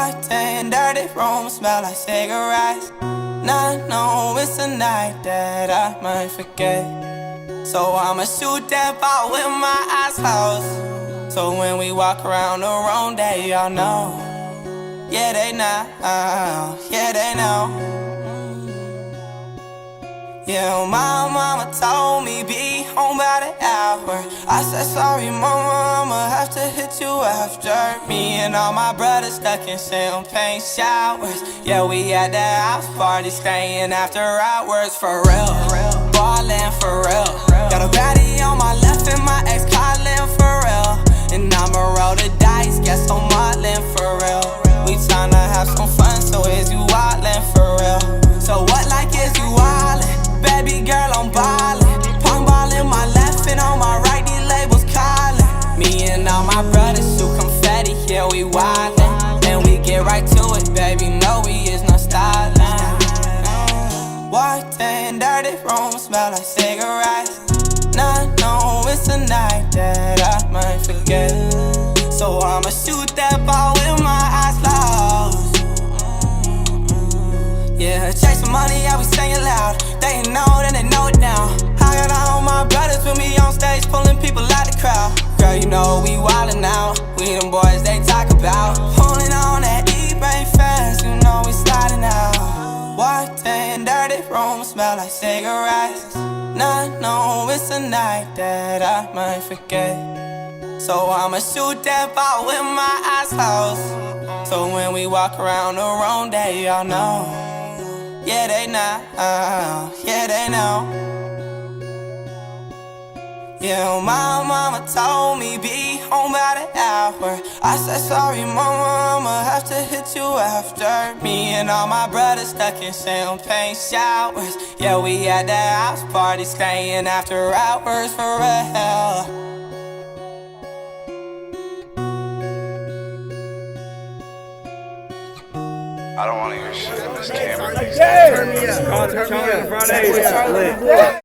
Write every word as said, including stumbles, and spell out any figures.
Walked in, dirty room, smell like cigarettes. Now I know it's a night that I might forget. So I'ma shoot that ball with my eyes closed. So when we walk around the room, they y'all know. Yeah, they know, yeah, they know. Yeah, my mama told me be home by the hour. I said sorry mama, I'ma have to hit you after. Me and all my brothers stuck in champagne showers. Yeah, we at the house party, staying after hours. For real, ballin' for real. Got a baddie on my left and my ex calling for real. And I'ma roll the dice, guess I'm modeling for real. We tryna have some fun, so is you wildin' for real? So what like is you wildin'? Baby girl, I'm ballin'. Pong ball in my left and on my right, these labels callin'. Me and all my brothers shoot confetti, yeah, we wildin'. And we get right to it, baby, no, we is not stylin'. Walked in, dirty room, smell like cigarettes. Now I know it's a night that I might forget. So I'ma shoot that ball with my eyes closed. Yeah, chasing money, yeah, we singing loud. They know, then they know it now. I got all my brothers with me on stage, pulling people out the crowd. Girl, you know we wildin' out. We them boys they talk about. Pulling on that E-Brain fast, you know we sliding out. Walked in, dirty room, smell like cigarettes. Now I know it's a night that I might forget. So I'ma shoot that ball with my eyes closed. So when we walk around the room, they all know. Yeah, they know, yeah, they know. Yeah, my mama told me be home by the hour. I said sorry mama, I'ma have to hit you after. Me and all my brothers stuck in champagne showers. Yeah, we at the house party, staying after hours for real. I don't want to hear shit in this camera. Turn me up. Turn me up.